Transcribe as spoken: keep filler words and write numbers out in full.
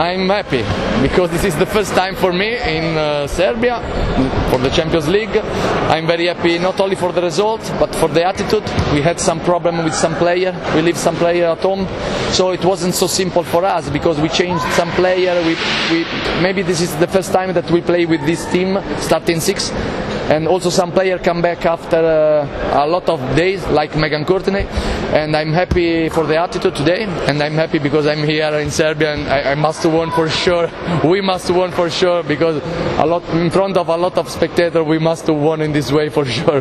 I'm happy because this is the first time for me in uh, Serbia for the Champions League. I'm very happy not only for the result but for the attitude. We had some problem with some player, we leave some player at home, so it wasn't so simple for us because we changed some player. We, we, maybe this is the first time that we play with this team starting six. And also some players come back after uh, a lot of days, like Megan Courtney, and I'm happy for the attitude today, and I'm happy because I'm here in Serbia and I, I must win for sure. We must win for sure because a lot in front of a lot of spectators we must win in this way for sure.